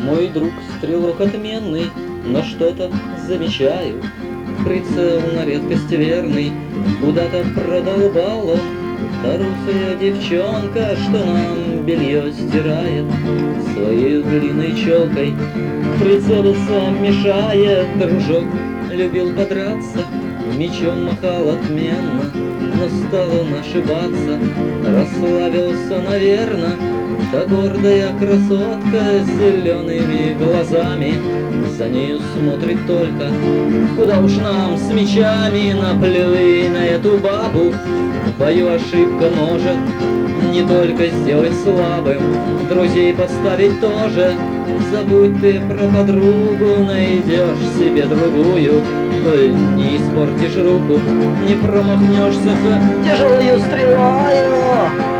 Мой друг стрелок отменный, но что-то замечаю. Прицел на редкость верный куда-то продолбал он. Та русая девчонка, что нам белье стирает, своей длинной челкой прицелиться мешает. Дружок любил подраться, мечом махал отменно, но стал он ошибаться, расслабился, наверно. Та гордая красотка с зелеными глазами за нею смотрит только. Куда уж нам с мечами, наплюй на эту бабу. В бою ошибка может не только сделать слабым, друзей подставить тоже. Забудь ты про подругу, найдешь себе другую, коль не испортишь руку, не промахнешься с тяжелою стрелою.